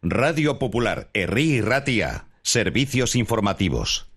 Radio Popular, Herri y Ratia. Servicios informativos.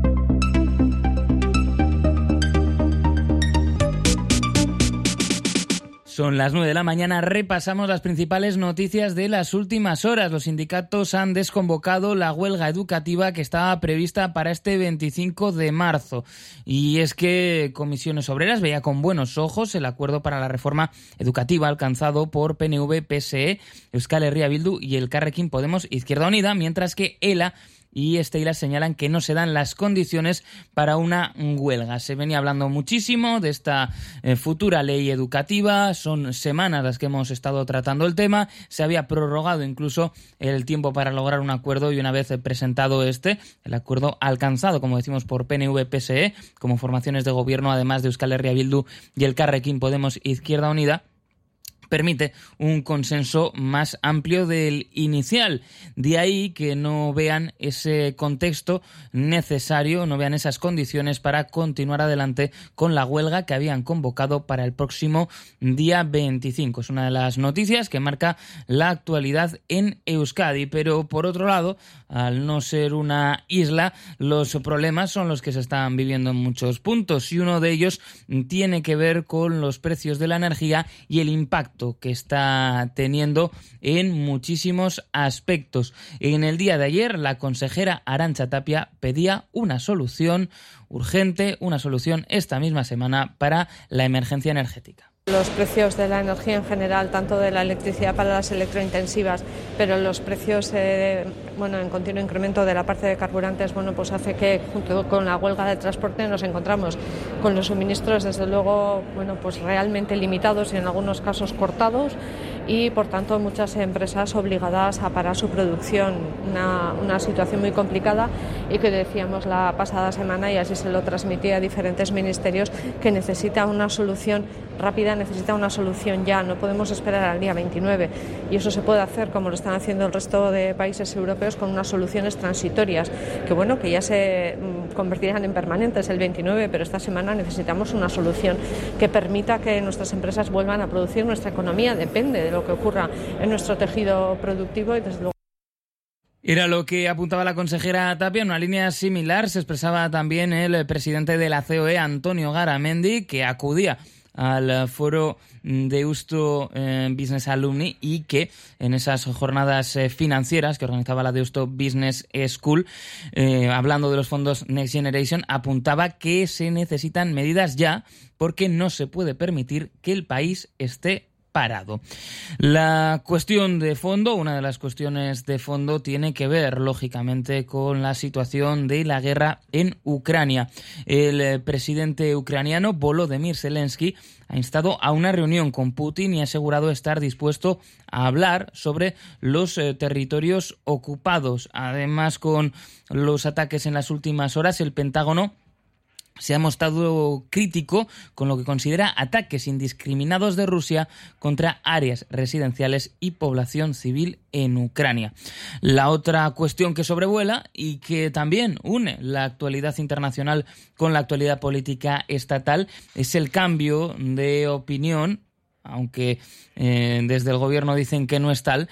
Son las 9 de la mañana, repasamos las principales noticias de las últimas horas. Los sindicatos han desconvocado la huelga educativa que estaba prevista para este 25 de marzo. Y es que Comisiones Obreras veía con buenos ojos el acuerdo para la reforma educativa alcanzado por PNV, PSE, Euskal Herria Bildu y Elkarrekin Podemos Izquierda Unida, mientras que ELA y Estela señalan que no se dan las condiciones para una huelga. Se venía hablando muchísimo de esta futura ley educativa, son semanas las que hemos estado tratando el tema, se había prorrogado incluso el tiempo para lograr un acuerdo y una vez presentado el acuerdo alcanzado, como decimos, por PNV-PSE, como formaciones de gobierno, además de Euskal Herria Bildu y Elkarrekin Podemos Izquierda Unida, permite un consenso más amplio del inicial. De ahí que no vean ese contexto necesario, no vean esas condiciones para continuar adelante con la huelga que habían convocado para el próximo día 25. Es una de las noticias que marca la actualidad en Euskadi. Pero por otro lado, al no ser una isla, los problemas son los que se están viviendo en muchos puntos y uno de ellos tiene que ver con los precios de la energía y el impacto que está teniendo en muchísimos aspectos. En el día de ayer, la consejera Arantxa Tapia pedía una solución urgente, una solución esta misma semana para la emergencia energética. Los precios de la energía en general, tanto de la electricidad para las electrointensivas, pero los precios en continuo incremento de la parte de carburantes, pues hace que junto con la huelga de transporte nos encontramos con los suministros, desde luego, realmente limitados y en algunos casos cortados, y por tanto muchas empresas obligadas a parar su producción. Una situación muy complicada y que decíamos la pasada semana, y así se lo transmití a diferentes ministerios, que necesita una solución rápida, necesita una solución ya, no podemos esperar al día 29, y eso se puede hacer como lo están haciendo el resto de países europeos con unas soluciones transitorias que ya se convertirán en permanentes el 29, pero esta semana necesitamos una solución que permita que nuestras empresas vuelvan a producir. Nuestra economía depende de lo que ocurra en nuestro tejido productivo y desde luego. Era lo que apuntaba la consejera Tapia. En una línea similar se expresaba también el presidente de la COE, Antonio Garamendi, que acudía al foro de Deusto Business Alumni y que en esas jornadas financieras que organizaba la Deusto Business School, hablando de los fondos Next Generation, apuntaba que se necesitan medidas ya porque no se puede permitir que el país esté parado. La cuestión de fondo, una de las cuestiones de fondo, tiene que ver, lógicamente, con la situación de la guerra en Ucrania. El presidente ucraniano, Volodymyr Zelensky, ha instado a una reunión con Putin y ha asegurado estar dispuesto a hablar sobre los territorios ocupados. Además, con los ataques en las últimas horas, el Pentágono se ha mostrado crítico con lo que considera ataques indiscriminados de Rusia contra áreas residenciales y población civil en Ucrania. La otra cuestión que sobrevuela y que también une la actualidad internacional con la actualidad política estatal es el cambio de opinión, aunque desde el gobierno dicen que no es tal,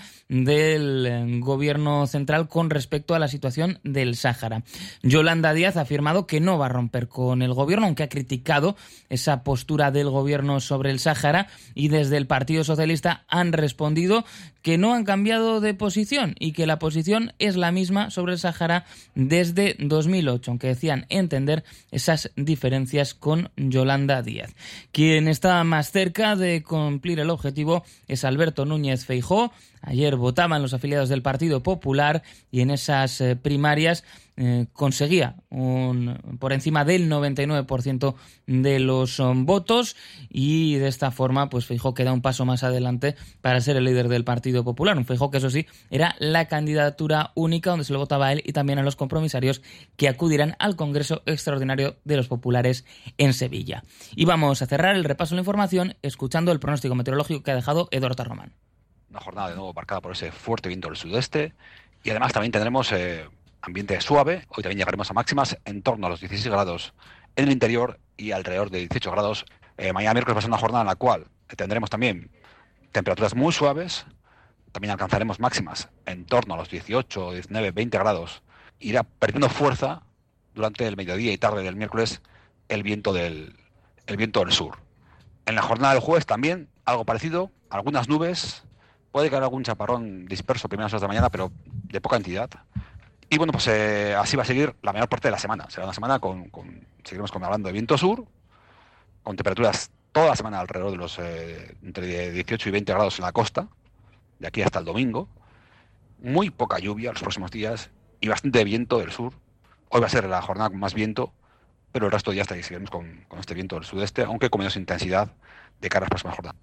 del gobierno central con respecto a la situación del Sáhara. Yolanda Díaz ha afirmado que no va a romper con el gobierno, aunque ha criticado esa postura del gobierno sobre el Sáhara, y desde el Partido Socialista han respondido que no han cambiado de posición y que la posición es la misma sobre el Sáhara desde 2008, aunque decían entender esas diferencias con Yolanda Díaz. Quien está más cerca de cumplir el objetivo es Alberto Núñez Feijóo. Ayer votaban los afiliados del Partido Popular y en esas primarias conseguía por encima del 99% de los votos, y de esta forma pues Feijóo queda un paso más adelante para ser el líder del Partido Popular. Un Feijóo que, eso sí, era la candidatura única donde se le votaba a él y también a los compromisarios que acudirán al Congreso Extraordinario de los Populares en Sevilla. Y vamos a cerrar el repaso de la información escuchando el pronóstico meteorológico que ha dejado Eduardo Román. Una jornada de nuevo marcada por ese fuerte viento del sudeste, y además también tendremos ambiente suave. Hoy también llegaremos a máximas en torno a los 16 grados en el interior y alrededor de 18 grados. Mañana miércoles va a ser una jornada en la cual tendremos también temperaturas muy suaves, también alcanzaremos máximas en torno a los 18, 19, 20 grados. Irá perdiendo fuerza durante el mediodía y tarde del miércoles el viento del sur. En la jornada del jueves también algo parecido, algunas nubes, puede caer algún chaparrón disperso primeras horas de la mañana, pero de poca entidad. Y bueno, pues así va a seguir la mayor parte de la semana. Será una semana seguiremos hablando de viento sur, con temperaturas toda la semana alrededor de los entre 18 y 20 grados en la costa, de aquí hasta el domingo. Muy poca lluvia los próximos días y bastante viento del sur. Hoy va a ser la jornada con más viento, pero el resto de días seguiremos con este viento del sudeste, aunque con menos intensidad de cara a las próximas jornadas.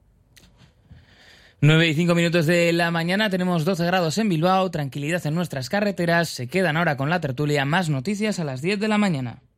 9:05 de la mañana, tenemos 12 grados en Bilbao, tranquilidad en nuestras carreteras. Se quedan ahora con la tertulia, más noticias a las 10 de la mañana.